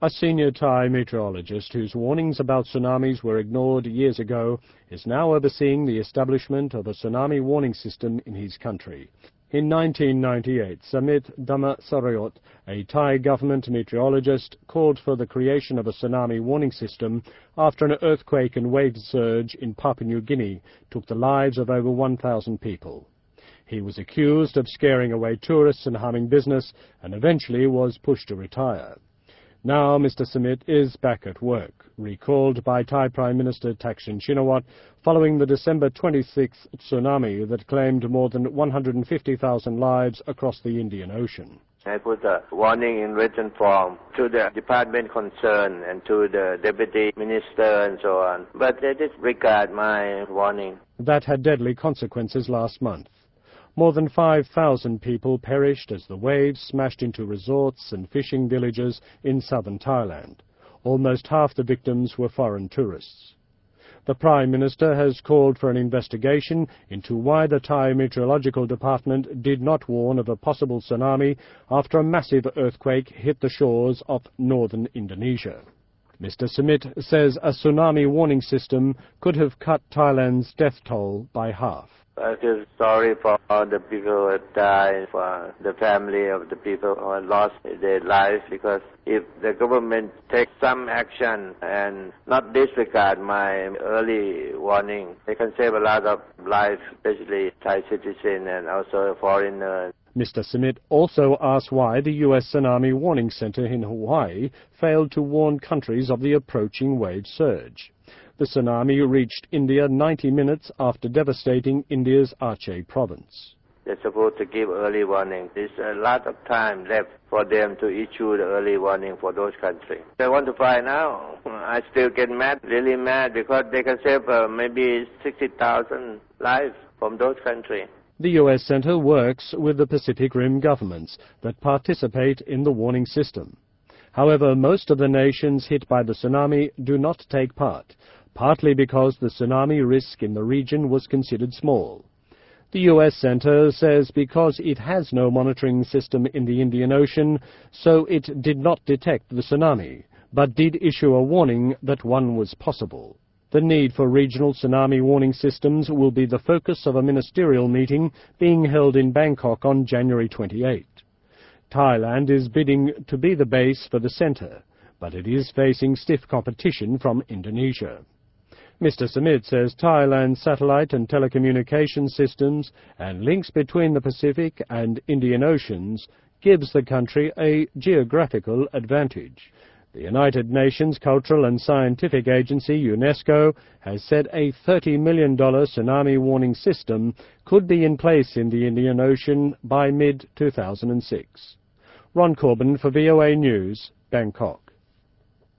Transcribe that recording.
A senior Thai meteorologist whose warnings about tsunamis were ignored years ago is now overseeing the establishment of a tsunami warning system in his country. In 1998, Samit Dhammasarayot, a Thai government meteorologist, called for the creation of a tsunami warning system after an earthquake and wave surge in Papua New Guinea took the lives of over 1,000 people. He was accused of scaring away tourists and harming business, and eventually was pushed to retire. Now Mr. Samit is back at work, recalled by Thai Prime Minister Thaksin Shinawatra following the December 26th tsunami that claimed more than 150,000 lives across the Indian Ocean. I put a warning in written form to the department concerned and to the deputy minister and so on, but they disregard my warning. That had deadly consequences last month. More than 5,000 people perished as the waves smashed into resorts and fishing villages in southern Thailand. Almost half the victims were foreign tourists. The Prime Minister has called for an investigation into why the Thai Meteorological Department did not warn of a possible tsunami after a massive earthquake hit the shores of northern Indonesia. Mr. Samit says a tsunami warning system could have cut Thailand's death toll by half. I feel sorry for all the people who have died, for the family of the people who have lost their lives, because if the government takes some action and not disregard my early warning, they can save a lot of lives, especially Thai citizens and also foreigners. Mr. Samit also asked why the U.S. Tsunami Warning Center in Hawaii failed to warn countries of the approaching wave surge. The tsunami reached India 90 minutes after devastating India's Aceh province. They're supposed to give early warning. There's a lot of time left for them to issue the early warning for those countries. I want to find out. I still get mad, really mad, because they can save maybe 60,000 lives from those countries. The U.S. Center works with the Pacific Rim governments that participate in the warning system. However, most of the nations hit by the tsunami do not take part, partly because the tsunami risk in the region was considered small. The U.S. Center says because it has no monitoring system in the Indian Ocean, so it did not detect the tsunami, but did issue a warning that one was possible. The need for regional tsunami warning systems will be the focus of a ministerial meeting being held in Bangkok on January 28. Thailand is bidding to be the base for the center, but it is facing stiff competition from Indonesia. Mr. Samit says Thailand's satellite and telecommunication systems and links between the Pacific and Indian Oceans gives the country a geographical advantage. The United Nations Cultural and Scientific Agency, UNESCO, has said a $30 million tsunami warning system could be in place in the Indian Ocean by mid-2006. Ron Corbin for VOA News, Bangkok.